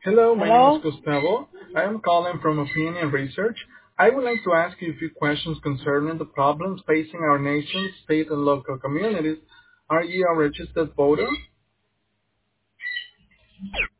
Hello, my name is Hello? Gustavo. I am calling from Opinion Research. I would like to ask you a few questions concerning the problems facing our nation, state, and local communities. Are you a registered voter?